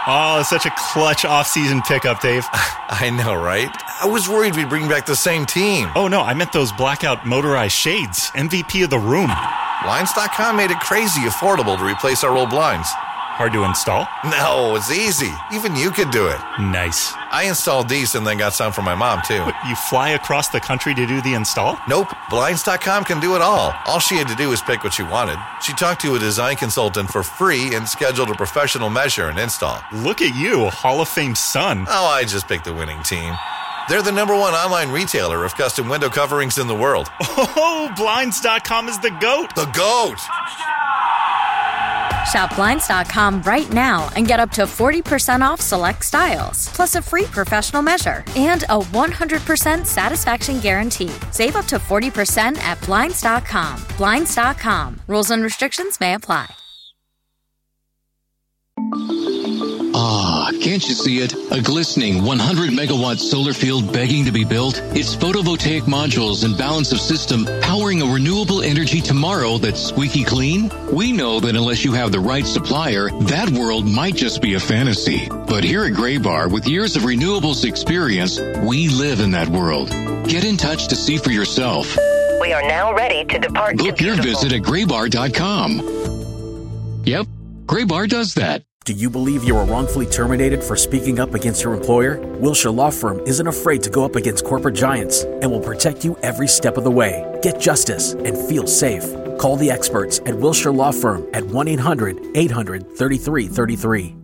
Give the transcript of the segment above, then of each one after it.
Oh, such a clutch off-season pickup, Dave. I know, right? I was worried we'd bring back the same team. Oh, no, I meant those blackout motorized shades. MVP of the room. Blinds.com made it crazy affordable to replace our old blinds. Hard to install? No, it's easy. Even you could do it. Nice. I installed these and then got some for my mom, too. What, you fly across the country to do the install? Nope. Blinds.com can do it all. All she had to do was pick what she wanted. She talked to a design consultant for free and scheduled a professional measure and install. Look at you, Hall of Fame son. Oh, I just picked the winning team. They're the #1 online retailer of custom window coverings in the world. Oh, Blinds.com is the GOAT. The GOAT! Shop Blinds.com right now and get up to 40% off select styles, plus a free professional measure and a 100% satisfaction guarantee. Save up to 40% at Blinds.com. Blinds.com. Rules and restrictions may apply. Ah, can't you see it? A glistening 100-megawatt solar field begging to be built? Its photovoltaic modules and balance of system powering a renewable energy tomorrow that's squeaky clean? We know that unless you have the right supplier, that world might just be a fantasy. But here at Graybar, with years of renewables experience, we live in that world. Get in touch to see for yourself. We are now ready to depart. Book your visit at graybar.com. Yep, Graybar does that. Do you believe you were wrongfully terminated for speaking up against your employer? Wilshire Law Firm isn't afraid to go up against corporate giants and will protect you every step of the way. Get justice and feel safe. Call the experts at Wilshire Law Firm at 1-800-800-3333.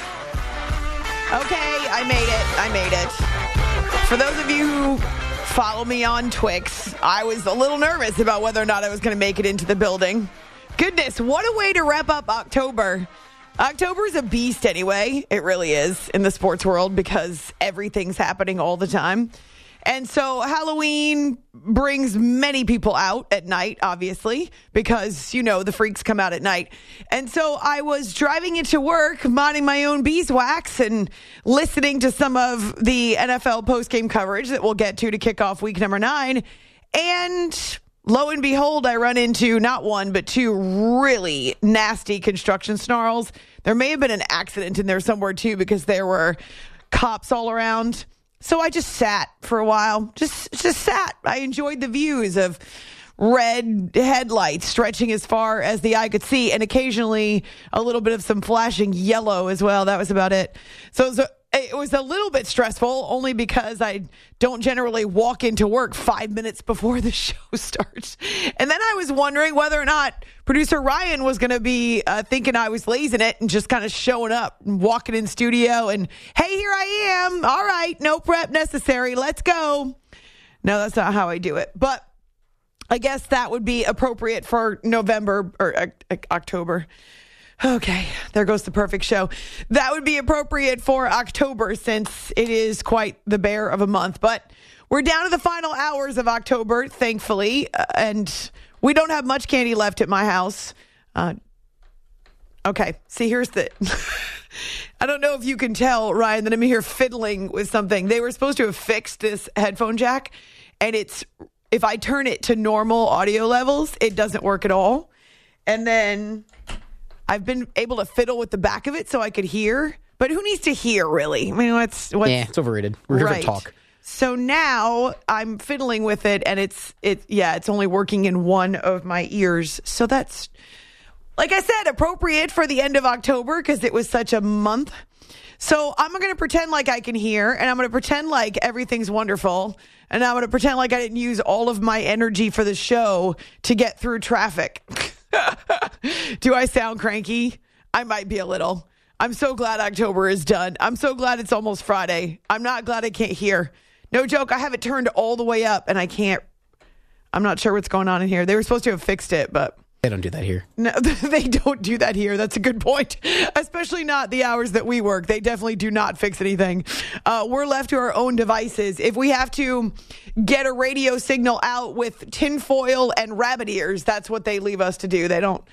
Okay, I made it. For those of you who follow me on Twix, I was a little nervous about whether or not I was going to make it into the building. Goodness, what a way to wrap up October. October is a beast anyway. It really is in the sports world because everything's happening all the time. And so Halloween brings many people out at night, obviously, because, you know, the freaks come out at night. And so I was driving into work, minding my own beeswax and listening to some of the NFL postgame coverage that we'll get to kick off week number 9. And lo and behold, I run into not one, but 2 really nasty construction snarls. There may have been an accident in there somewhere, too, because there were cops all around. So I just sat for a while. Just sat. I enjoyed the views of red headlights stretching as far as the eye could see, and occasionally a little bit of some flashing yellow as well. That was about it. So it was a little bit stressful, only because I don't generally walk into work 5 minutes before the show starts. And then I was wondering whether or not producer Ryan was going to be thinking I was lazing it and just kind of showing up and walking in studio and, hey, here I am. All right, no prep necessary. Let's go. No, that's not how I do it. But I guess that would be appropriate for November or October. Okay, there goes the perfect show. That would be appropriate for October since it is quite the bear of a month. But we're down to the final hours of October, thankfully, and we don't have much candy left at my house. Okay, see, here's the... I don't know if you can tell, Ryan, that I'm here fiddling with something. They were supposed to have fixed this headphone jack, and if I turn it to normal audio levels, it doesn't work at all. And then I've been able to fiddle with the back of it so I could hear, but who needs to hear, really? I mean, what's it's overrated. We're here to talk. So now I'm fiddling with it, and it's only working in one of my ears. So that's, like I said, appropriate for the end of October because it was such a month. So I'm going to pretend like I can hear, and I'm going to pretend like everything's wonderful, and I'm going to pretend like I didn't use all of my energy for the show to get through traffic. Do I sound cranky? I might be a little. I'm so glad October is done. I'm so glad it's almost Friday. I'm not glad I can't hear. No joke, I have it turned all the way up, and I can't. I'm not sure what's going on in here. They were supposed to have fixed it, but... They don't do that here. No, they don't do that here. That's a good point. Especially not the hours that we work. They definitely do not fix anything. We're left to our own devices. If we have to get a radio signal out with tinfoil and rabbit ears, that's what they leave us to do. They don't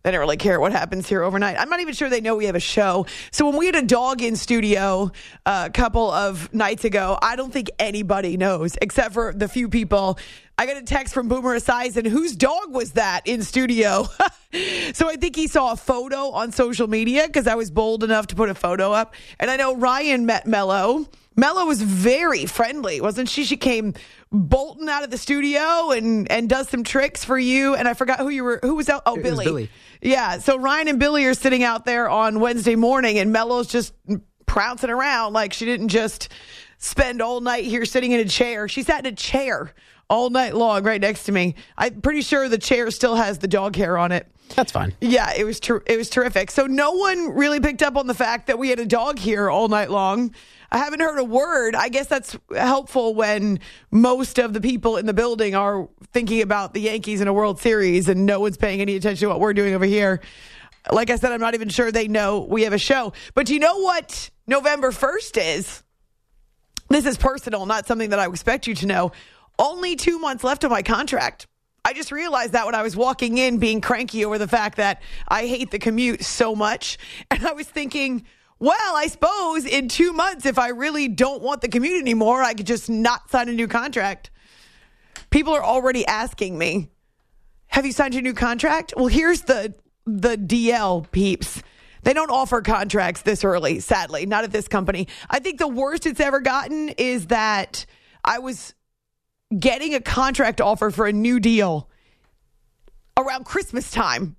They don't really care what happens here overnight. I'm not even sure they know we have a show. So when we had a dog in studio a couple of nights ago, I don't think anybody knows except for the few people. I got a text from Boomer Esiason, whose dog was that in studio? So I think he saw a photo on social media because I was bold enough to put a photo up. And I know Ryan met Mello. Mello was very friendly, wasn't she? She came bolting out of the studio and does some tricks for you. And I forgot who you were. Who was out? Oh, Billy. Billy. Yeah. So Ryan and Billy are sitting out there on Wednesday morning, and Mello's just trouncing around like she didn't just spend all night here sitting in a chair. She sat in a chair all night long right next to me. I'm pretty sure the chair still has the dog hair on it. That's fine. Yeah, it was terrific. So no one really picked up on the fact that we had a dog here all night long. I haven't heard a word. I guess that's helpful when most of the people in the building are thinking about the Yankees in a World Series and no one's paying any attention to what we're doing over here. Like I said, I'm not even sure they know we have a show. But do you know what November 1st is? This is personal, not something that I expect you to know. Only 2 months left of my contract. I just realized that when I was walking in being cranky over the fact that I hate the commute so much. And I was thinking, well, I suppose in 2 months, if I really don't want the commute anymore, I could just not sign a new contract. People are already asking me, have you signed your new contract? Well, here's the DL peeps. They don't offer contracts this early, sadly, not at this company. I think the worst it's ever gotten is that I was getting a contract offer for a new deal around Christmas time.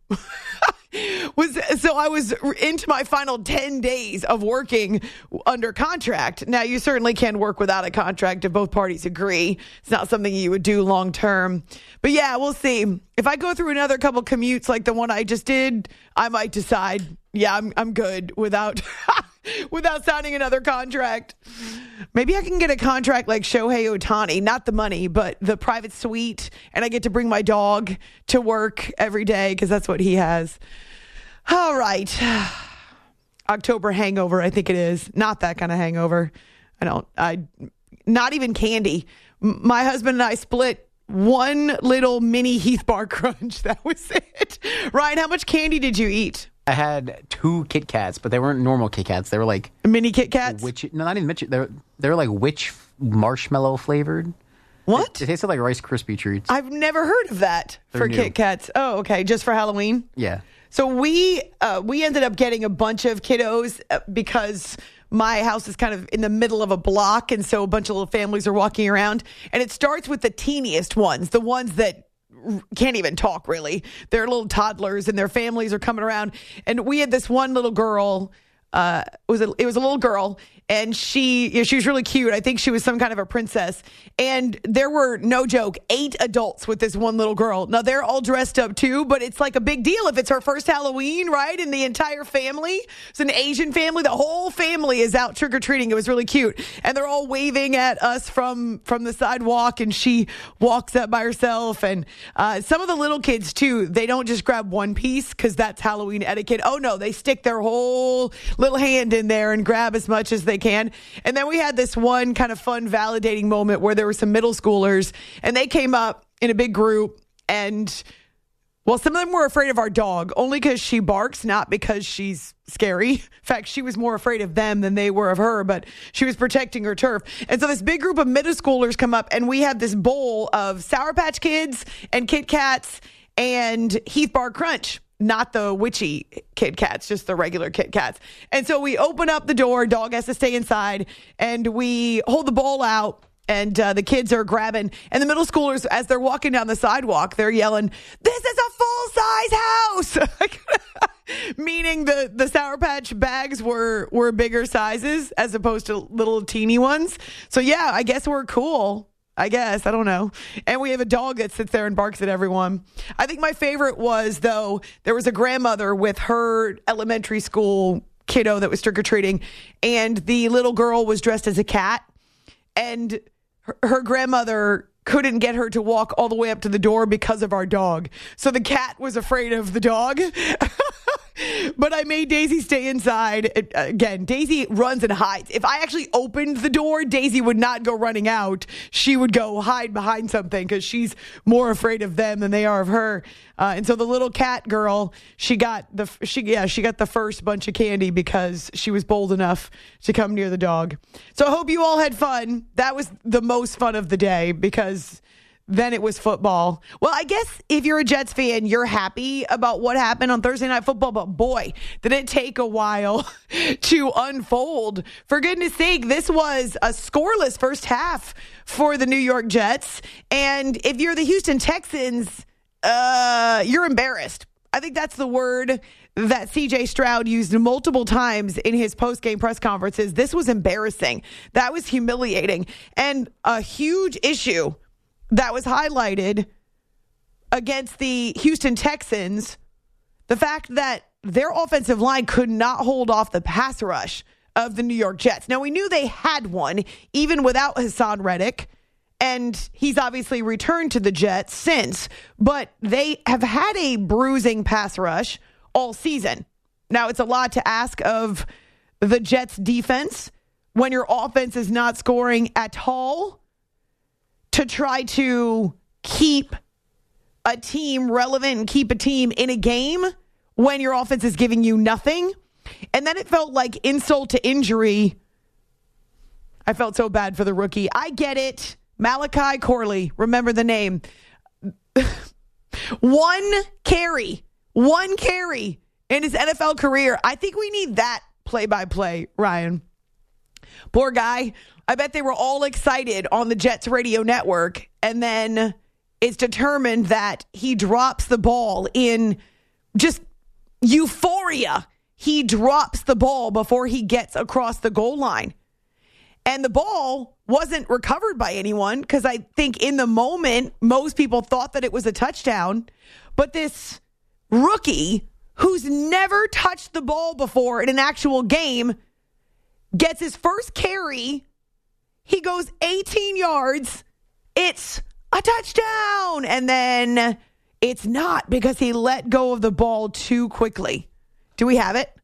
So I was into my final 10 days of working under contract. Now, you certainly can work without a contract if both parties agree. It's not something you would do long term. But yeah, we'll see. If I go through another couple commutes like the one I just did, I might decide, yeah, I'm good without without signing another contract. Maybe I can get a contract like Shohei Ohtani, not the money, but the private suite, and I get to bring my dog to work every day because that's what he has. All right. October hangover, I think it is. Not that kind of hangover. Not even candy. My husband and I split one little mini Heath Bar Crunch. That was it. Ryan, how much candy did you eat? I had 2 Kit Kats, but they weren't normal Kit Kats. They were like mini Kit Kats. Not even Mitch. They're like witch marshmallow flavored. What? They tasted like Rice Krispie treats. I've never heard of that for Kit Kats. Oh, okay, just for Halloween. Yeah. So we ended up getting a bunch of kiddos because my house is kind of in the middle of a block, and so a bunch of little families are walking around. And it starts with the teeniest ones, the ones that can't even talk, really. They're little toddlers, and their families are coming around. And we had this one little girl. It was a little girl, and she was really cute. I think she was some kind of a princess. And there were, no joke, 8 adults with this one little girl. Now, they're all dressed up too, but it's like a big deal if it's her first Halloween, right? And the entire family, it's an Asian family. The whole family is out trick-or-treating. It was really cute. And they're all waving at us from the sidewalk, and she walks up by herself. And some of the little kids, too, they don't just grab one piece because that's Halloween etiquette. Oh, no, they stick their whole little hand in there and grab as much as they can. And then we had this one kind of fun validating moment where there were some middle schoolers, and they came up in a big group, and well, some of them were afraid of our dog only because she barks, not because she's scary. In fact, she was more afraid of them than they were of her, but she was protecting her turf. And so this big group of middle schoolers come up, and we have this bowl of Sour Patch Kids and Kit Kats and Heath Bar Crunch. Not the witchy Kit Kats, just the regular Kit Kats. And so we open up the door, dog has to stay inside, and we hold the bowl out, and the kids are grabbing. And the middle schoolers, as they're walking down the sidewalk, they're yelling, "This is a full-size house!" Meaning the Sour Patch bags were bigger sizes as opposed to little teeny ones. So yeah, I guess we're cool. I guess. I don't know. And we have a dog that sits there and barks at everyone. I think my favorite was, though, there was a grandmother with her elementary school kiddo that was trick-or-treating, and the little girl was dressed as a cat, and her grandmother couldn't get her to walk all the way up to the door because of our dog. So the cat was afraid of the dog. But I made Daisy stay inside. Again, Daisy runs and hides. If I actually opened the door, Daisy would not go running out. She would go hide behind something because she's more afraid of them than they are of her. And so the little cat girl, she got the first bunch of candy because she was bold enough to come near the dog. So I hope you all had fun. That was the most fun of the day because then it was football. Well, I guess if you're a Jets fan, you're happy about what happened on Thursday Night Football. But boy, did it take a while to unfold. For goodness sake, this was a scoreless first half for the New York Jets. And if you're the Houston Texans, you're embarrassed. I think that's the word that CJ Stroud used multiple times in his post-game press conferences. This was embarrassing. That was humiliating. And a huge issue that was highlighted against the Houston Texans, the fact that their offensive line could not hold off the pass rush of the New York Jets. Now, we knew they had one, even without Hassan Reddick, and he's obviously returned to the Jets since, but they have had a bruising pass rush all season. Now, it's a lot to ask of the Jets defense when your offense is not scoring at all, to try to keep a team relevant and keep a team in a game when your offense is giving you nothing. And then it felt like insult to injury. I felt so bad for the rookie. I get it. Malachi Corley, remember the name. One carry in his NFL career. I think we need that play-by-play, Ryan. Poor guy. I bet they were all excited on the Jets radio network, and then it's determined that he drops the ball in just euphoria. He drops the ball before he gets across the goal line. And the ball wasn't recovered by anyone because I think in the moment, most people thought that it was a touchdown. But this rookie who's never touched the ball before in an actual game gets his first carry. He goes 18 yards. It's a touchdown. And then it's not because he let go of the ball too quickly. Do we have it?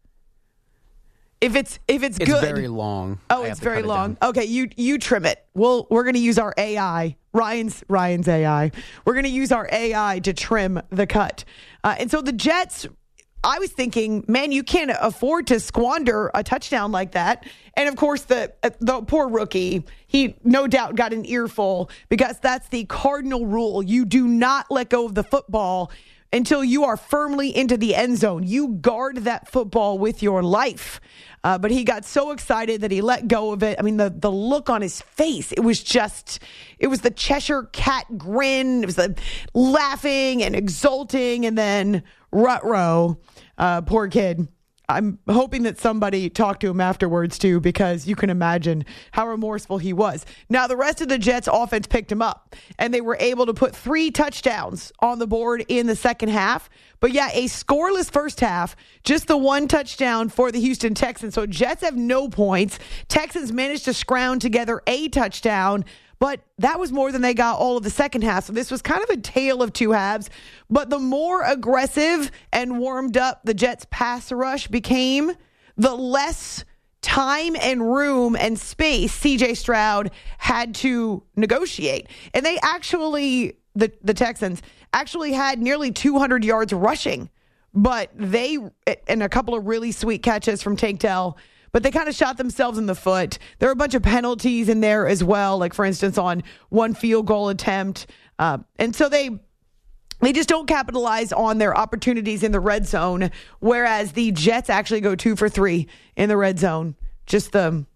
If it's good. It's very long. Oh, it's very long. Okay, you trim it. We're going to use our AI. Ryan's AI. We're going to use our AI to trim the cut. And so the Jets, I was thinking, man, you can't afford to squander a touchdown like that. And of course, the poor rookie, he no doubt got an earful because that's the cardinal rule. You do not let go of the football until you are firmly into the end zone. You guard that football with your life. But he got so excited that he let go of it. I mean, the look on his face, it was the Cheshire Cat grin. It was the laughing and exulting. And then Rutrow, poor kid. I'm hoping that somebody talked to him afterwards, too, because you can imagine how remorseful he was. Now, the rest of the Jets offense picked him up, and they were able to put 3 touchdowns on the board in the second half. But, yeah, a scoreless first half, just the 1 touchdown for the Houston Texans. So Jets have no points. Texans managed to scrounge together a touchdown, but that was more than they got all of the second half. So this was kind of a tale of two halves. But the more aggressive and warmed up the Jets' pass rush became, the less time and room and space CJ Stroud had to negotiate. And they actually, the Texans, actually had nearly 200 yards rushing. But and a couple of really sweet catches from Tank Dell, but they kind of shot themselves in the foot. There are a bunch of penalties in there as well, like, for instance, on one field goal attempt. And so they just don't capitalize on their opportunities in the red zone, whereas the Jets actually go 2 for 3 in the red zone. Just the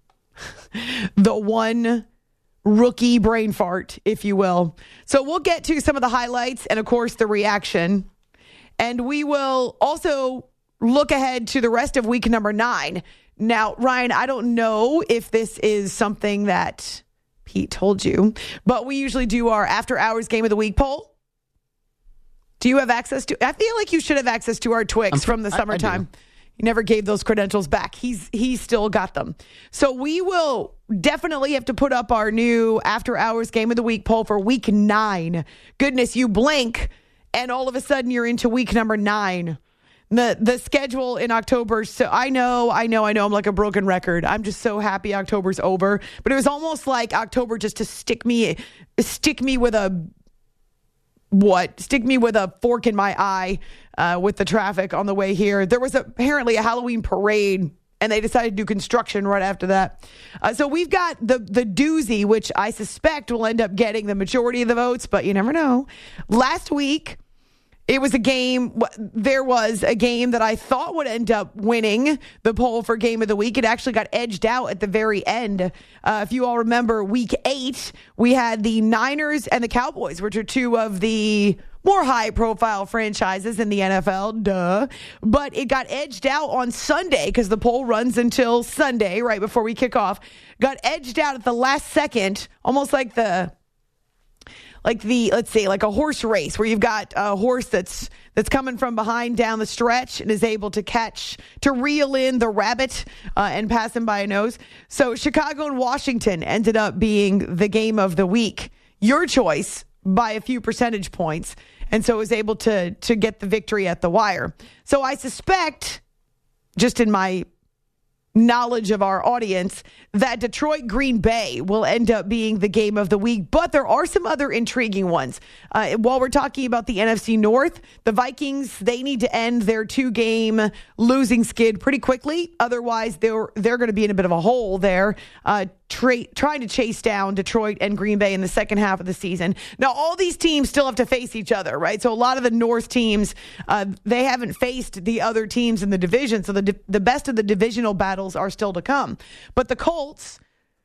one rookie brain fart, if you will. So we'll get to some of the highlights and, of course, the reaction. And we will also look ahead to the rest of week number 9. Now, Ryan, I don't know if this is something that Pete told you, but we usually do our after-hours game of the week poll. Do you have access to? I feel like you should have access to our Twix from the summertime. You never gave those credentials back. He's still got them. So we will definitely have to put up our new after-hours game of the week poll for week 9. Goodness, you blink, and all of a sudden you're into week number 9. the schedule in October. So I know. I'm like a broken record. I'm just so happy October's over. But it was almost like October just to stick me with a fork in my eye with the traffic on the way here. There was apparently a Halloween parade, and they decided to do construction right after that. So we've got the doozy, which I suspect will end up getting the majority of the votes, but you never know. Last week, there was a game that I thought would end up winning the poll for Game of the Week. It actually got edged out at the very end. If you all remember, Week 8, we had the Niners and the Cowboys, which are two of the more high-profile franchises in the NFL, duh. But it got edged out on Sunday because the poll runs until Sunday, right before we kick off. Got edged out at the last second, almost like let's say, like a horse race where you've got a horse that's coming from behind down the stretch and is able to reel in the rabbit and pass him by a nose. So Chicago and Washington ended up being the game of the week. Your choice by a few percentage points. And so was able to get the victory at the wire. So I suspect, just in my knowledge of our audience, that Detroit Green Bay will end up being the game of the week, but there are some other intriguing ones. While we're talking about the NFC North, the Vikings, they need to end their 2-game losing skid pretty quickly. Otherwise, they're going to be in a bit of a hole there, trying to chase down Detroit and Green Bay in the second half of the season. Now, all these teams still have to face each other, right? So a lot of the North teams, they haven't faced the other teams in the division, so the best of the divisional battles are still to come. But the Colts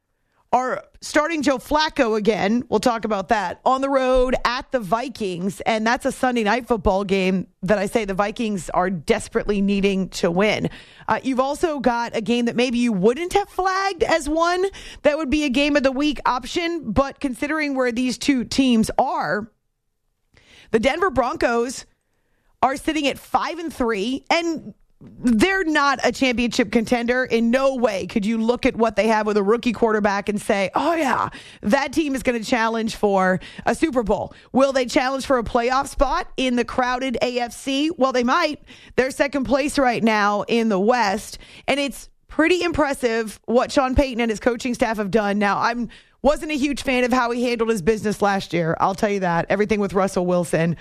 are starting Joe Flacco again. We'll talk about that. On the road at the Vikings, and that's a Sunday night football game that I say the Vikings are desperately needing to win. You've also got a game that maybe you wouldn't have flagged as one that would be a game of the week option, but considering where these two teams are, the Denver Broncos are sitting at 5-3, and they're not a championship contender. In no way could you look at what they have with a rookie quarterback and say, oh yeah, that team is going to challenge for a Super Bowl. Will they challenge for a playoff spot in the crowded AFC? Well, they might. They're second place right now in the West, and it's pretty impressive what Sean Payton and his coaching staff have done. Now, I wasn't a huge fan of how he handled his business last year. I'll tell you that. Everything with Russell Wilson.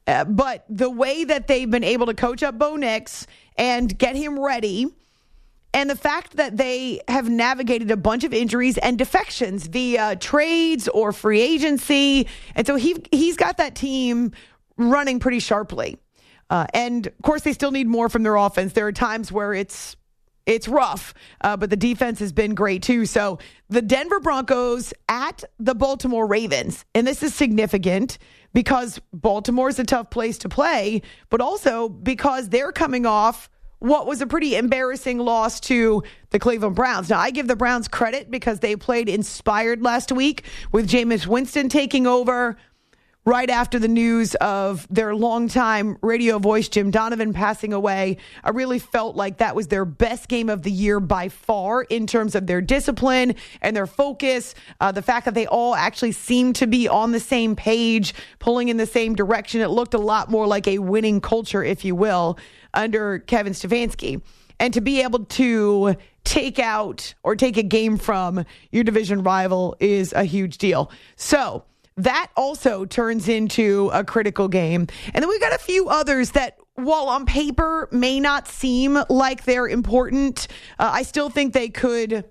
But the way that they've been able to coach up Bo Nix and get him ready, and the fact that they have navigated a bunch of injuries and defections via trades or free agency, and so he's got that team running pretty sharply. And, of course, they still need more from their offense. There are times where it's rough, but the defense has been great too. So the Denver Broncos at the Baltimore Ravens, and this is significant because Baltimore is a tough place to play, but also because they're coming off what was a pretty embarrassing loss to the Cleveland Browns. Now, I give the Browns credit because they played inspired last week with Jameis Winston taking over right after the news of their longtime radio voice, Jim Donovan, passing away. I really felt like that was their best game of the year by far in terms of their discipline and their focus. The fact that they all actually seemed to be on the same page, pulling in the same direction. It looked a lot more like a winning culture, if you will, under Kevin Stefanski. And to be able to take out or take a game from your division rival is a huge deal. So that also turns into a critical game. And then we've got a few others that, while on paper may not seem like they're important, I still think they could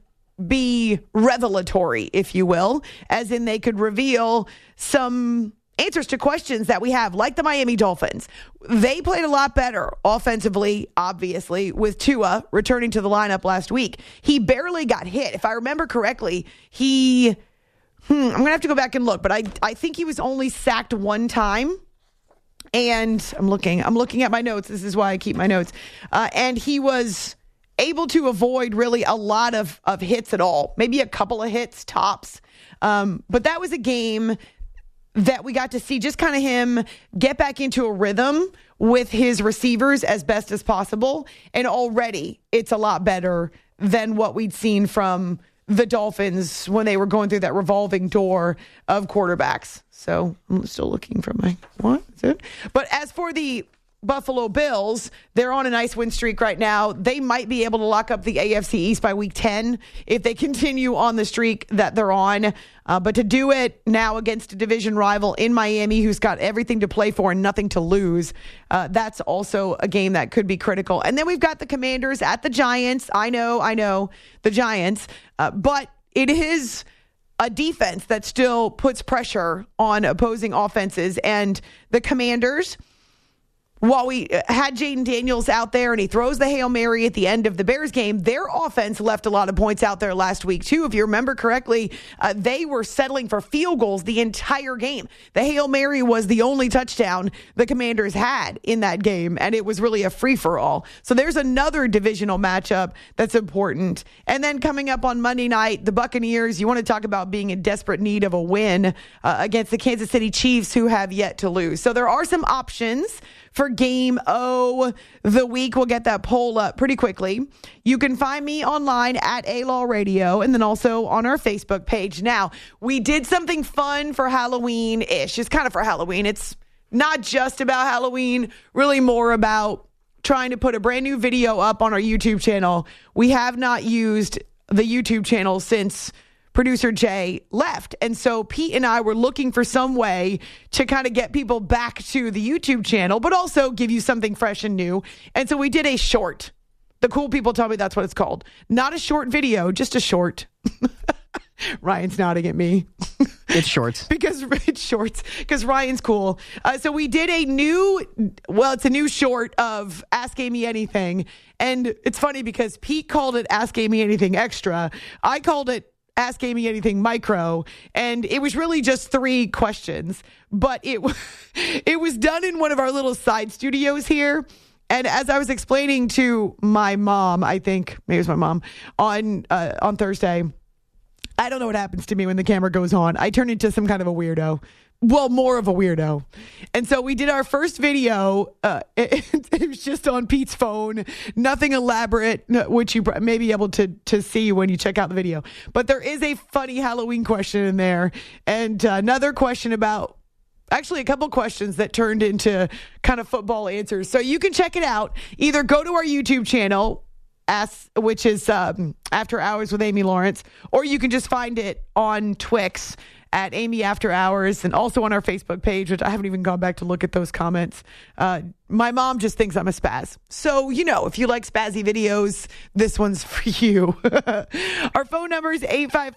be revelatory, if you will, as in they could reveal some answers to questions that we have, like the Miami Dolphins. They played a lot better offensively, obviously, with Tua returning to the lineup last week. He barely got hit. If I remember correctly, I'm going to have to go back and look, but I think he was only sacked one time. And I'm looking at my notes. This is why I keep my notes. And he was able to avoid really a lot of hits at all. Maybe a couple of hits tops. But that was a game that we got to see just kind of him get back into a rhythm with his receivers as best as possible. And already it's a lot better than what we'd seen from the Dolphins when they were going through that revolving door of quarterbacks. So I'm still looking for what is it? But as for the Buffalo Bills, they're on a nice win streak right now. They might be able to lock up the AFC East by week 10 if they continue on the streak that they're on. But to do it now against a division rival in Miami who's got everything to play for and nothing to lose, that's also a game that could be critical. And then we've got the Commanders at the Giants. I know, the Giants. But it is a defense that still puts pressure on opposing offenses. And the Commanders, while we had Jaden Daniels out there and he throws the Hail Mary at the end of the Bears game, their offense left a lot of points out there last week, too. If you remember correctly, they were settling for field goals the entire game. The Hail Mary was the only touchdown the Commanders had in that game, and it was really a free-for-all. So there's another divisional matchup that's important. And then coming up on Monday night, the Buccaneers, you want to talk about being in desperate need of a win against the Kansas City Chiefs, who have yet to lose. So there are some options for Game O the week. We'll get that poll up pretty quickly. You can find me online at A-Law Radio and then also on our Facebook page. Now, we did something fun for Halloween-ish. It's kind of for Halloween. It's not just about Halloween, really more about trying to put a brand new video up on our YouTube channel. We have not used the YouTube channel since producer Jay left. And so Pete and I were looking for some way to kind of get people back to the YouTube channel, but also give you something fresh and new. And so we did a short. The cool people tell me that's what it's called. Not a short video, just a short. Ryan's nodding at me. It's shorts. Because it's shorts. Because Ryan's cool. So we did it's a new short of Ask Amy Anything. And it's funny because Pete called it Ask Amy Anything Extra. I called it Ask Amy Anything Micro, and it was really just 3 questions, but it was done in one of our little side studios here. And as I was explaining to my mom, I think maybe it was my mom on Thursday, I don't know what happens to me when the camera goes on. I turn into some kind of a weirdo. Well, more of a weirdo. And so we did our first video. It was just on Pete's phone. Nothing elaborate, which you may be able to see when you check out the video. But there is a funny Halloween question in there. And another question about, actually a couple questions that turned into kind of football answers. So you can check it out. Either go to our YouTube channel, which is After Hours with Amy Lawrence, or you can just find it on Twix at Amy After Hours, and also on our Facebook page, which I haven't even gone back to look at those comments. My mom just thinks I'm a spaz. So, if you like spazzy videos, this one's for you. Our phone number is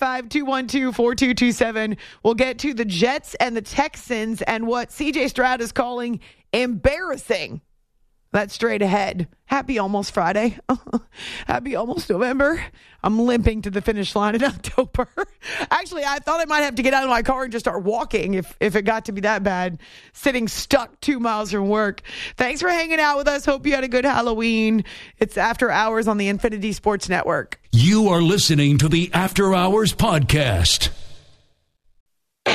855-212-4227. We'll get to the Jets and the Texans and what CJ Stroud is calling embarrassing. That's straight ahead. Happy almost Friday. Happy almost November. I'm limping to the finish line in October. Actually, I thought I might have to get out of my car and just start walking if it got to be that bad, sitting stuck 2 miles from work. Thanks for hanging out with us. Hope you had a good Halloween. It's After Hours on the Infinity Sports Network. You are listening to the After Hours podcast. 3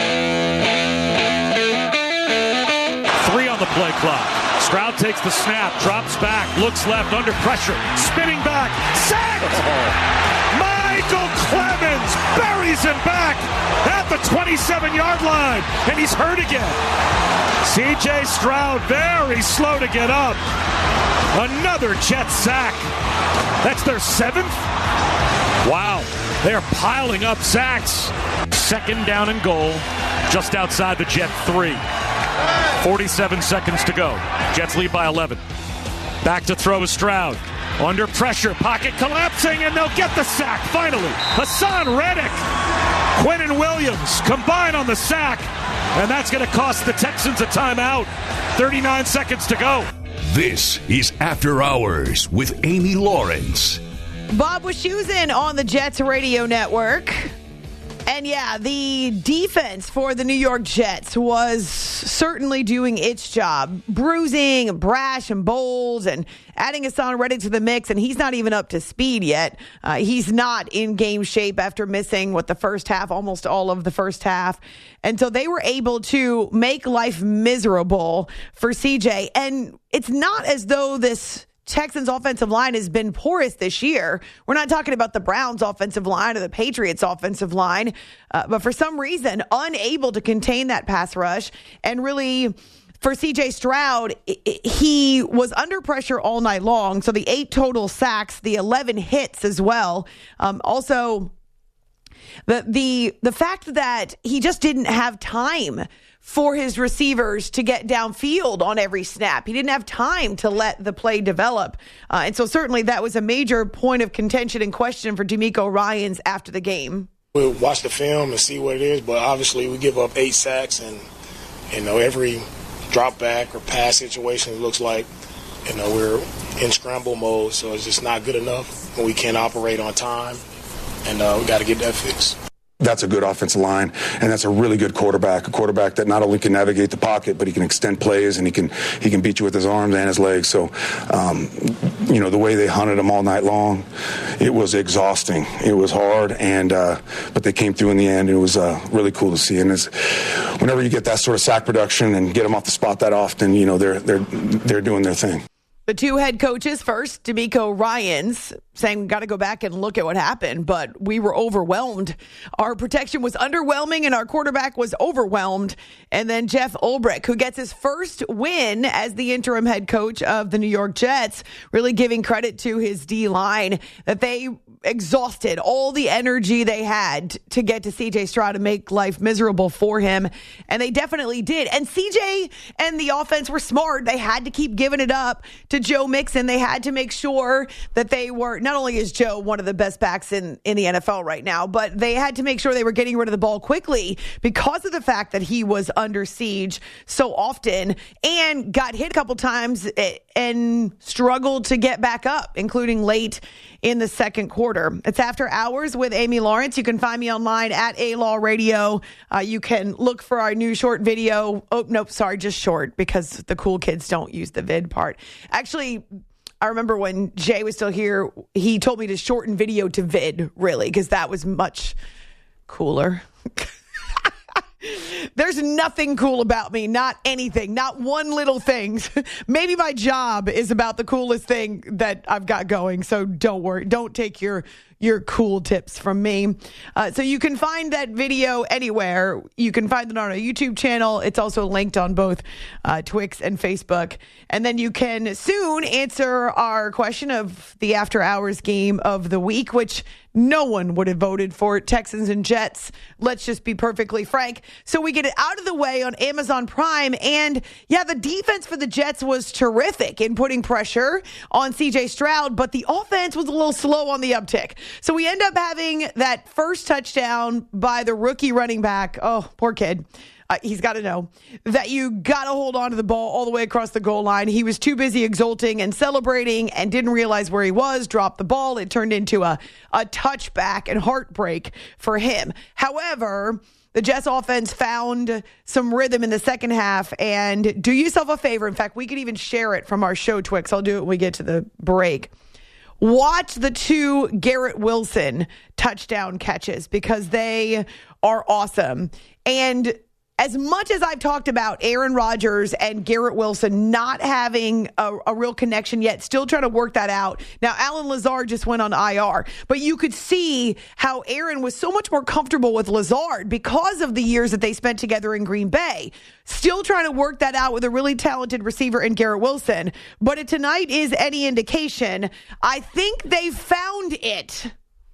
on the play clock. Stroud takes the snap, drops back, looks left, under pressure, spinning back, sacked! Michael Clemens buries him back at the 27-yard line, and he's hurt again. C.J. Stroud very slow to get up. Another Jet sack. That's their 7th? Wow, they're piling up sacks. 2nd down and goal, just outside the Jet 3. 47 seconds to go. Jets lead by 11. Back to throw is Stroud. Under pressure, pocket collapsing, and they'll get the sack, finally. Hassan Reddick, Quinnen Williams combine on the sack, and that's going to cost the Texans a timeout. 39 seconds to go. This is After Hours with Amy Lawrence. Bob Wischusen on the Jets Radio Network. And yeah, the defense for the New York Jets was certainly doing its job. Bruising, brash, and bold, and adding Hassan Reddick to the mix, and he's not even up to speed yet. He's not in game shape after missing the first half, almost all of the first half. And so they were able to make life miserable for CJ. And it's not as though this Texans offensive line has been porous this year. We're not talking about the Browns offensive line or the Patriots offensive line, but for some reason, unable to contain that pass rush and really for C.J. Stroud, he was under pressure all night long. So the 8 total sacks, the 11 hits as well. Also, the fact that he just didn't have time for his receivers to get downfield on every snap. He didn't have time to let the play develop. And so certainly that was a major point of contention and question for DeMeco Ryans after the game. We'll watch the film and see what it is, but obviously we give up 8 sacks, and every drop back or pass situation looks like we're in scramble mode, so it's just not good enough when we can't operate on time, and we got to get that fixed. That's a good offensive line, and that's a really good quarterback, a quarterback that not only can navigate the pocket, but he can extend plays, and he can beat you with his arms and his legs. So, the way they hunted him all night long, it was exhausting. It was hard, and but they came through in the end. It was really cool to see. And whenever you get that sort of sack production and get them off the spot that often, they're doing their thing. The 2 head coaches first, DeMeco Ryans, saying we got to go back and look at what happened, but we were overwhelmed. Our protection was underwhelming and our quarterback was overwhelmed. And then Jeff Ulbrich, who gets his first win as the interim head coach of the New York Jets, really giving credit to his D-line that they exhausted all the energy they had to get to C.J. Stroud and make life miserable for him. And they definitely did. And C.J. and the offense were smart. They had to keep giving it up to Joe Mixon. They had to make sure that they were, not only is Joe one of the best backs in the NFL right now, but they had to make sure they were getting rid of the ball quickly because of the fact that he was under siege so often and got hit a couple times and struggled to get back up, including late in the second quarter. It's After Hours with Amy Lawrence. You can find me online at A-Law Radio. You can look for our new short video. Oh, nope, sorry, just short because the cool kids don't use the vid part. Actually, I remember when Jay was still here, he told me to shorten video to vid, really, because that was much cooler. There's nothing cool about me, not anything, not one little thing. Maybe my job is about the coolest thing that I've got going, so don't worry. Don't take your cool tips from me. So you can find that video anywhere. You can find it on our YouTube channel. It's also linked on both Twix and Facebook. And then you can soon answer our question of the After Hours game of the week, which no one would have voted for it. Texans and Jets. Let's just be perfectly frank. So we get it out of the way on Amazon Prime. And yeah, the defense for the Jets was terrific in putting pressure on C.J. Stroud, but the offense was a little slow on the uptick. So we end up having that first touchdown by the rookie running back. Oh, poor kid. He's got to know that you got to hold on to the ball all the way across the goal line. He was too busy exulting and celebrating and didn't realize where he was, dropped the ball. It turned into a touchback and heartbreak for him. However, the Jets offense found some rhythm in the second half, and do yourself a favor. In fact, we could even share it from our show, Twix. I'll do it when we get to the break. Watch the 2 Garrett Wilson touchdown catches because they are awesome. And as much as I've talked about Aaron Rodgers and Garrett Wilson not having a real connection yet, still trying to work that out. Now, Allen Lazard just went on IR, but you could see how Aaron was so much more comfortable with Lazard because of the years that they spent together in Green Bay. Still trying to work that out with a really talented receiver in Garrett Wilson. But if tonight is any indication, I think they found it.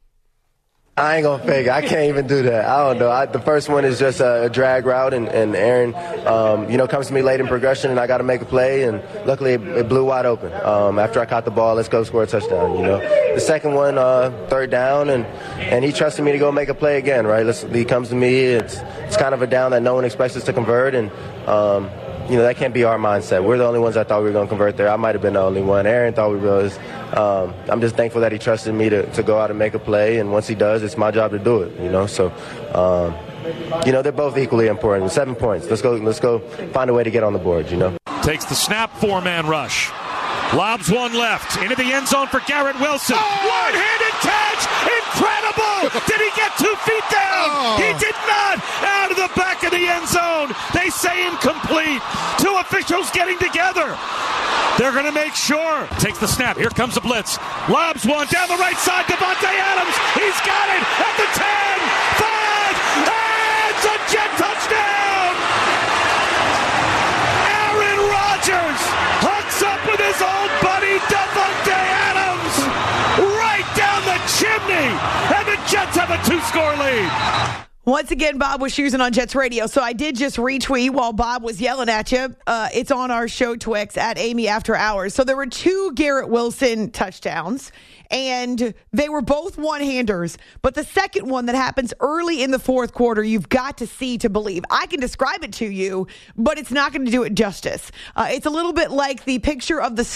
I ain't gonna fake it. I can't even do that. I don't know. The first one is just a drag route, and Aaron, comes to me late in progression, and I got to make a play, and luckily it blew wide open. After I caught the ball, let's go score a touchdown. The second one, third down, and he trusted me to go make a play again. Right? He comes to me. It's kind of a down that no one expects us to convert, and that can't be our mindset. We're the only ones that thought we were going to convert there. I might have been the only one. Aaron thought we was. I'm just thankful that he trusted me to go out and make a play, and once he does, it's my job to do it. So, they're both equally important. 7 points. Let's go find a way to get on the board, Takes the snap, 4-man rush. Lobs one left. Into the end zone for Garrett Wilson. One-handed catch! Incredible! Did he get 2 feet down? He did not! Out of the back of the end zone. They say incomplete. 2 officials getting together. They're going to make sure. Takes the snap. Here comes the blitz. Lobs one down the right side. Devontae Adams. He's got it at the 10, 5, and it's a Jet touchdown! Jets have a 2-score lead. Once again, Bob was choosing on Jets Radio. So I did just retweet while Bob was yelling at you. It's on our show Twix at Amy After Hours. So there were 2 Garrett Wilson touchdowns, and they were both one-handers. But the second one that happens early in the fourth quarter, you've got to see to believe. I can describe it to you, but it's not going to do it justice. It's a little bit like the picture of the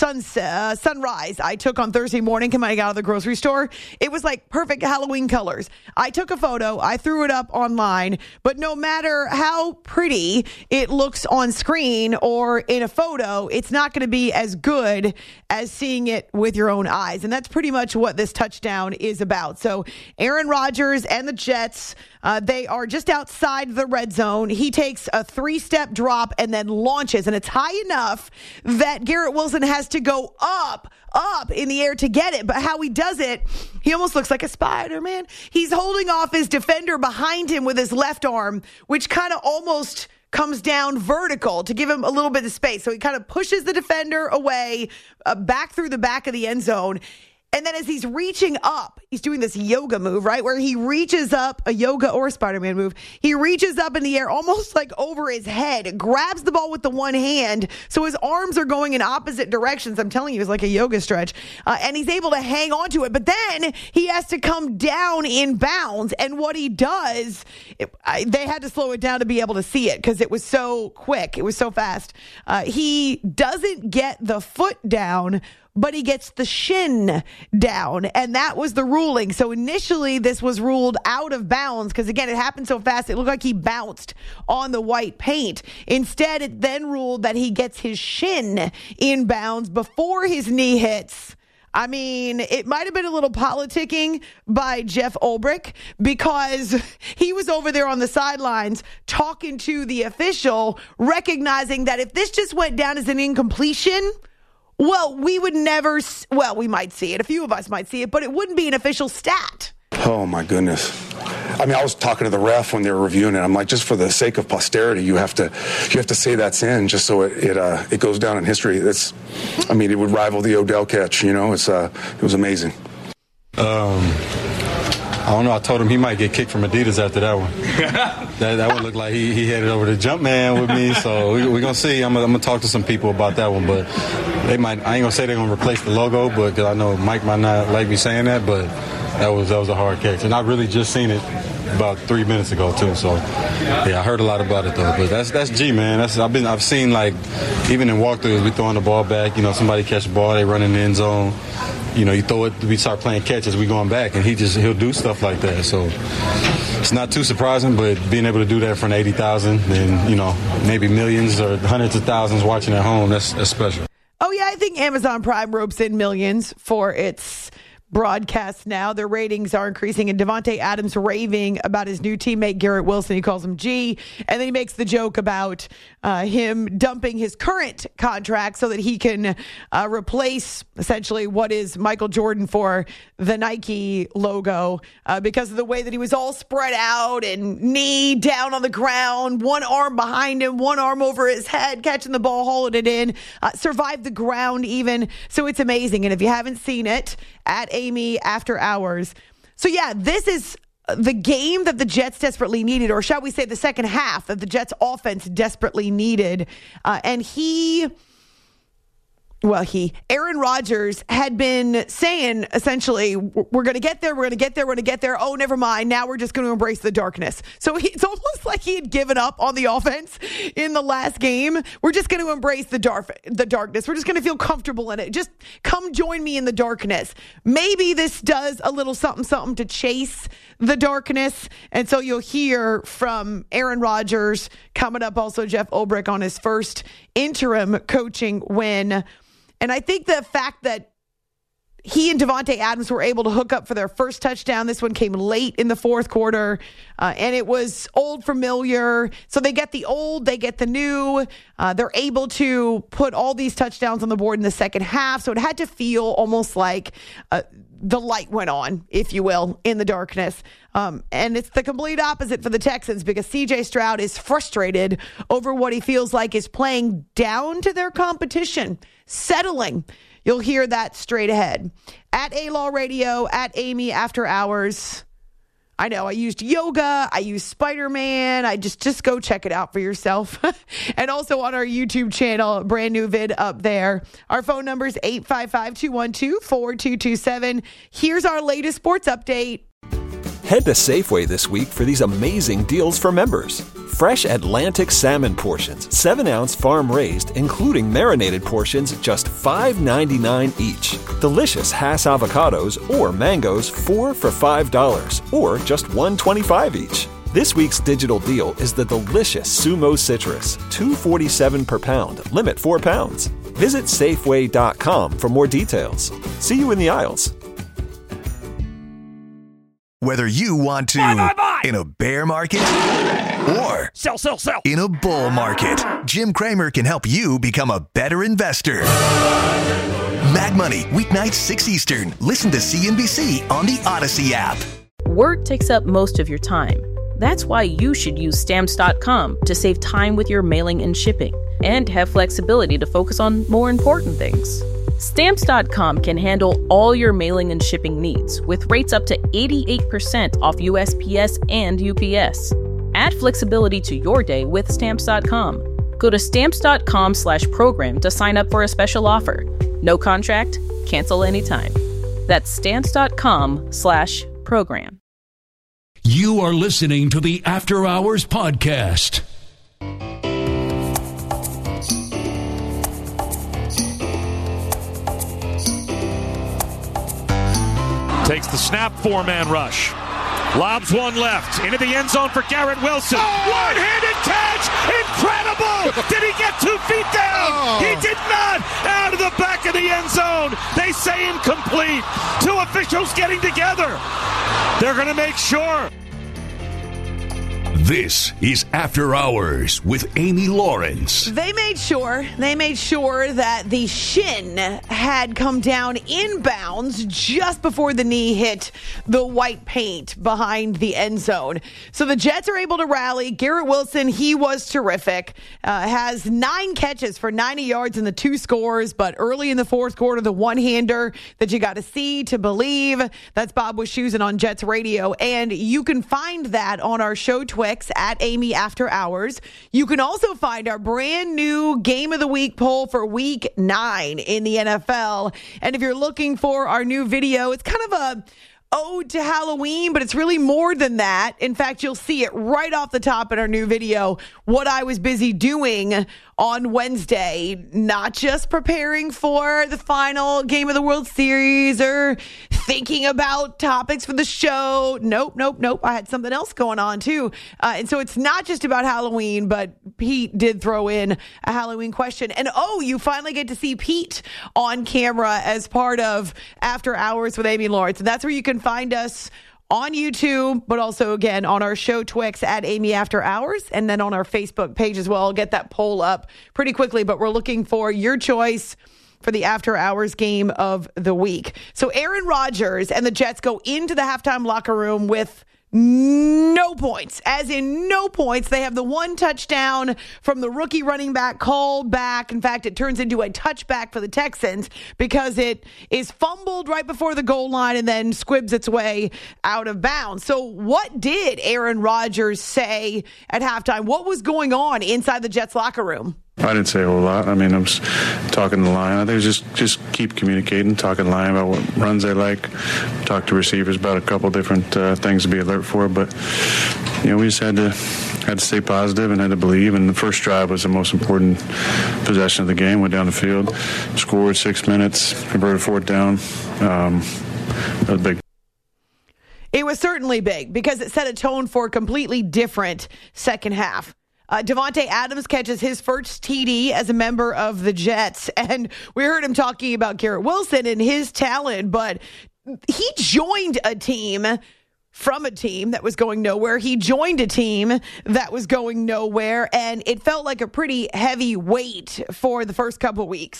sunrise I took on Thursday morning coming out of the grocery store. It was like perfect Halloween colors. I took a photo. I threw it up online, but no matter how pretty it looks on screen or in a photo, it's not going to be as good as seeing it with your own eyes. And that's pretty much what this touchdown is about. So Aaron Rodgers and the Jets, they are just outside the red zone. He takes a 3-step drop and then launches, and it's high enough that Garrett Wilson has to go up in the air to get it. But how he does it, he almost looks like a Spider-Man. He's holding off his defender behind him with his left arm, which kind of almost comes down vertical to give him a little bit of space. So he kind of pushes the defender away, back through the back of the end zone. And then as he's reaching up, he's doing this yoga move, right? Where he reaches up, a yoga or Spider-Man move. He reaches up in the air, almost like over his head, grabs the ball with the one hand. So his arms are going in opposite directions. I'm telling you, it's like a yoga stretch. And he's able to hang on to it. But then he has to come down in bounds. And what he does, they had to slow it down to be able to see it because it was so quick. It was so fast. He doesn't get the foot down, but he gets the shin down, and that was the ruling. So initially, this was ruled out of bounds because, again, it happened so fast, it looked like he bounced on the white paint. Instead, it then ruled that he gets his shin in bounds before his knee hits. I mean, it might have been a little politicking by Jeff Ulbrich because he was over there on the sidelines talking to the official, recognizing that if this just went down as an incompletion, well, we would never, we might see it. A few of us might see it, but it wouldn't be an official stat. Oh, my goodness. I mean, I was talking to the ref when they were reviewing it. I'm like, just for the sake of posterity, you have to say that's in just so it goes down in history. It would rival the Odell catch, it was amazing. I don't know. I told him he might get kicked from Adidas after that one. that one looked like he headed over to Jumpman with me. So we're going to see. I'm going to talk to some people about that one. But they might. I ain't going to say they're going to replace the logo, but because I know Mike might not like me saying that. But that was a hard catch. And I really just seen it about 3 minutes ago, too. So, yeah, I heard a lot about it, though. But that's G, man. I've seen, like, even in walkthroughs, we throwing the ball back. Somebody catch the ball, they run in the end zone. You throw it, we start playing catches, we going back, and he'll do stuff like that. So it's not too surprising, but being able to do that in front of 80,000 and, maybe millions or hundreds of thousands watching at home, that's special. Oh, yeah, I think Amazon Prime ropes in millions for its broadcast now. Their ratings are increasing, and Davante Adams raving about his new teammate Garrett Wilson. He calls him G, and then he makes the joke about him dumping his current contract so that he can replace essentially what is Michael Jordan for the Nike logo because of the way that he was all spread out and knee down on the ground, one arm behind him, one arm over his head, catching the ball, hauling it in, survived the ground even. So it's amazing. And if you haven't seen it, at Amy After Hours. So yeah, this is the game that the Jets desperately needed, or shall we say the second half that the Jets offense desperately needed. Aaron Rodgers had been saying essentially, we're going to get there. Oh, never mind. Now we're just going to embrace the darkness. So it's almost like he had given up on the offense in the last game. We're just going to embrace the darkness. We're just going to feel comfortable in it. Just come join me in the darkness. Maybe this does a little something to chase the darkness. And so you'll hear from Aaron Rodgers coming up, also Jeff Ulbrich on his first interim coaching win. And I think the fact that he and Davante Adams were able to hook up for their first touchdown. This one came late in the fourth quarter, and it was old familiar. So they get the old, they get the new. They're able to put all these touchdowns on the board in the second half. So it had to feel almost like the light went on, if you will, in the darkness. And it's the complete opposite for the Texans because C.J. Stroud is frustrated over what he feels like is playing down to their competition, settling. You'll hear that straight ahead. At A-Law Radio, at Amy After Hours. I know I used yoga. I used Spider-Man. I just go check it out for yourself. And also on our YouTube channel, brand new vid up there. Our phone number is 855-212-4227. Here's our latest sports update. Head to Safeway this week for these amazing deals for members. Fresh Atlantic salmon portions, 7-ounce farm-raised, including marinated portions, just $5.99 each. Delicious Hass avocados or mangoes, 4 for $5, or just $1.25 each. This week's digital deal is the delicious Sumo Citrus, $2.47 per pound, limit 4 pounds. Visit Safeway.com for more details. See you in the aisles. Whether you want to buy. In a bear market or sell. In a bull market, Jim Cramer can help you become a better investor. Mag Money, weeknights 6 Eastern. Listen to CNBC on the Odyssey app. Work takes up most of your time. That's why you should use Stamps.com to save time with your mailing and shipping and have flexibility to focus on more important things. Stamps.com can handle all your mailing and shipping needs with rates up to 88% off USPS and UPS. Add flexibility to your day with Stamps.com. Go to Stamps.com/program to sign up for a special offer. No contract, cancel anytime. That's Stamps.com/program. You are listening to the After Hours Podcast. Takes the snap, 4-man rush. Lobs one left. Into the end zone for Garrett Wilson. One-handed catch! Incredible! Did he get 2 feet down? He did not! Out of the back of the end zone. They say incomplete. 2 officials getting together. They're going to make sure. This is After Hours with Amy Lawrence. They made sure that the shin had come down inbounds just before the knee hit the white paint behind the end zone. So the Jets are able to rally. Garrett Wilson, he was terrific. Has 9 catches for 90 yards in the 2 scores, but early in the fourth quarter, the one-hander that you got to see to believe. That's Bob Wischusen on Jets Radio, and you can find that on our show Twix at Amy After Hours. You can also find our brand new Game of the Week poll for Week 9 in the NFL. And if you're looking for our new video, it's kind of a ode to Halloween, but it's really more than that. In fact, you'll see it right off the top in our new video, what I was busy doing on Wednesday, not just preparing for the final game of the World Series or thinking about topics for the show. Nope. I had something else going on too. And so it's not just about Halloween, but Pete did throw in a Halloween question. And you finally get to see Pete on camera as part of After Hours with Amy Lawrence. And that's where you can find us on YouTube, but also, again, on our show Twix at Amy After Hours, and then on our Facebook page as well. I'll get that poll up pretty quickly, but we're looking for your choice for the After Hours game of the week. So Aaron Rodgers and the Jets go into the halftime locker room with no points, as in no points. They have the 1 touchdown from the rookie running back called back. In fact, it turns into a touchback for the Texans because it is fumbled right before the goal line and then squibs its way out of bounds. So what did Aaron Rodgers say at halftime? What was going on inside the Jets locker room? I didn't say a whole lot. I mean, I was talking to the line. I think it was just keep communicating, talking to the line about what runs they like, talk to receivers about a couple different things to be alert for. But, we just had to stay positive and had to believe. And the first drive was the most important possession of the game. Went down the field, scored 6 minutes, converted 4th down. That was big. It was certainly big because it set a tone for a completely different second half. Devontae Adams catches his first TD as a member of the Jets, and we heard him talking about Garrett Wilson and his talent, but he joined a team from a team that was going nowhere. He joined a team that was going nowhere, and it felt like a pretty heavy weight for the first couple weeks.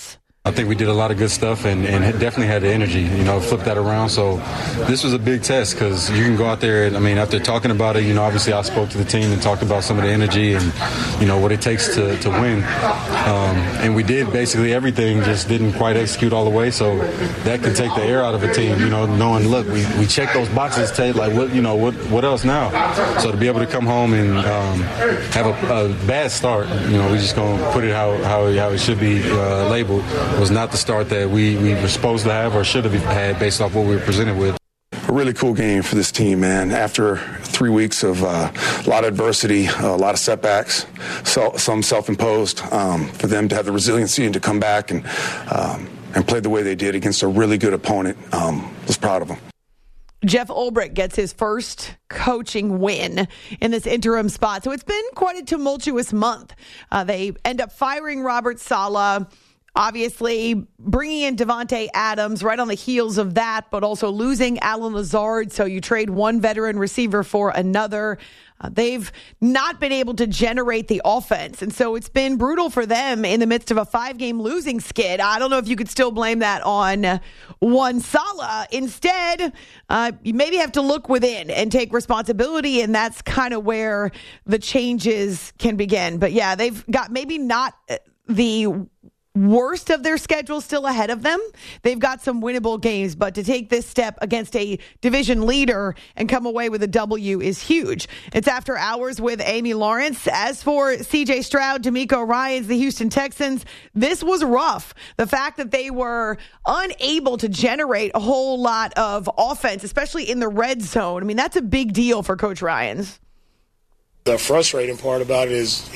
I think we did a lot of good stuff and definitely had the energy, flip that around. So this was a big test because you can go out there and, after talking about it, obviously I spoke to the team and talked about some of the energy and, what it takes to win. And we did basically everything, just didn't quite execute all the way. So that can take the air out of a team, knowing, look, we checked those boxes, like, what else now? So to be able to come home and have a bad start, we just going to put it how it should be labeled. Was not the start that we were supposed to have or should have had based off what we were presented with. A really cool game for this team, man. After 3 weeks of a lot of adversity, a lot of setbacks, some self-imposed, for them to have the resiliency and to come back and play the way they did against a really good opponent, was proud of them. Jeff Ulbrich gets his first coaching win in this interim spot. So it's been quite a tumultuous month. They end up firing Robert Saleh. Obviously, bringing in Davante Adams right on the heels of that, but also losing Allen Lazard. So you trade one veteran receiver for another. They've not been able to generate the offense. And so it's been brutal for them in the midst of a 5-game losing skid. I don't know if you could still blame that on one Saleh. Instead, you maybe have to look within and take responsibility. And that's kind of where the changes can begin. But yeah, they've got maybe not the worst of their schedule still ahead of them. They've got some winnable games, but to take this step against a division leader and come away with a W is huge. It's After Hours with Amy Lawrence. As for CJ Stroud, D'Amico Ryans, the Houston Texans, this was rough. The fact that they were unable to generate a whole lot of offense, especially in the red zone. That's a big deal for Coach Ryans. The frustrating part about it is,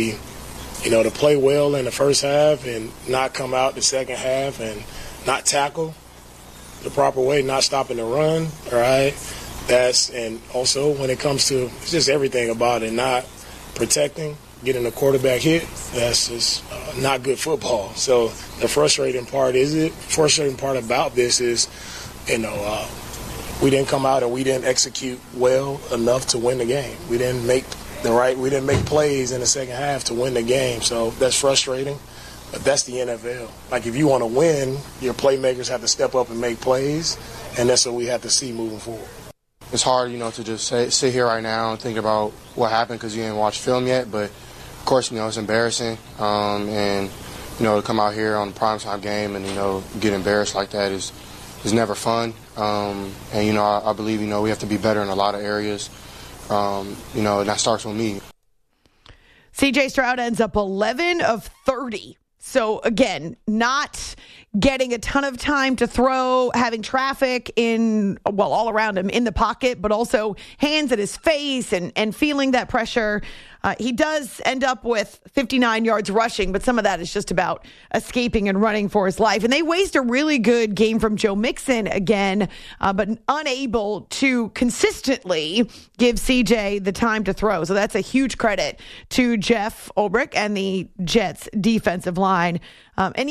to play well in the first half and not come out the second half and not tackle the proper way, not stopping the run, all right? And also when it comes to just everything about it, not protecting, getting a quarterback hit, that's just not good football. So the frustrating part about this is, we didn't come out and we didn't execute well enough to win the game. We didn't make plays in the second half to win the game, so that's frustrating. But that's the NFL. Like, if you want to win, your playmakers have to step up and make plays, and that's what we have to see moving forward. It's hard, to just sit here right now and think about what happened because you didn't watch film yet. But of course, it's embarrassing, and to come out here on a primetime game and get embarrassed like that is never fun. And I believe we have to be better in a lot of areas. And that starts with me. CJ Stroud ends up 11 of 30. So, again, not getting a ton of time to throw, having traffic all around him in the pocket, but also hands at his face and feeling that pressure. He does end up with 59 yards rushing, but some of that is just about escaping and running for his life. And they waste a really good game from Joe Mixon again, but unable to consistently give CJ the time to throw. So that's a huge credit to Jeff Ulbrich and the Jets defensive line. One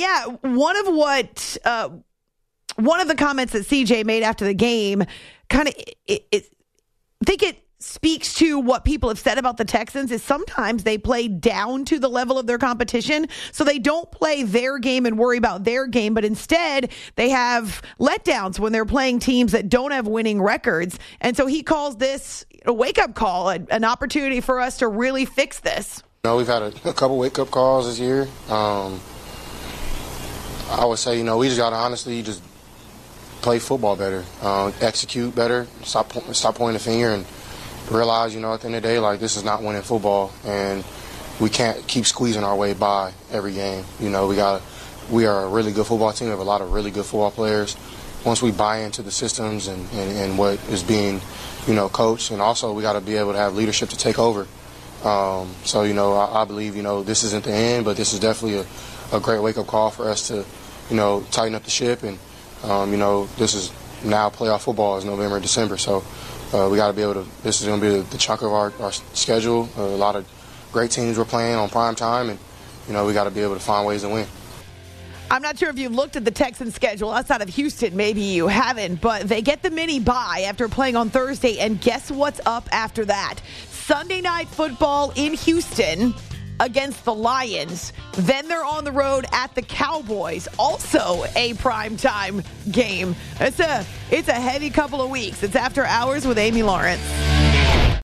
of the comments that CJ made after the game I think it speaks to what people have said about the Texans is sometimes they play down to the level of their competition. So they don't play their game and worry about their game, but instead they have letdowns when they're playing teams that don't have winning records. And so he calls this a wake-up call, an opportunity for us to really fix this. We've had a couple wake-up calls this year. I would say, we just got to honestly just play football better, execute better, stop pointing the finger, and realize, at the end of the day, this is not winning football, and we can't keep squeezing our way by every game. We are a really good football team. We have a lot of really good football players. Once we buy into the systems and what is being, coached, and also we got to be able to have leadership to take over. I believe, this isn't the end, but this is definitely a great wake-up call for us to, tighten up the ship. And, this is now playoff football is November and December. So we got to be able to, this is going to be the chunk of our schedule. A lot of great teams we're playing on prime time. And, we got to be able to find ways to win. I'm not sure if you looked at the Texans schedule outside of Houston. Maybe you haven't, but they get the mini bye after playing on Thursday. And guess what's up after that? Sunday Night Football in Houston. against the Lions. Then they're on the road at the Cowboys, also a primetime game. It's a heavy couple of weeks. It's After Hours with Amy Lawrence.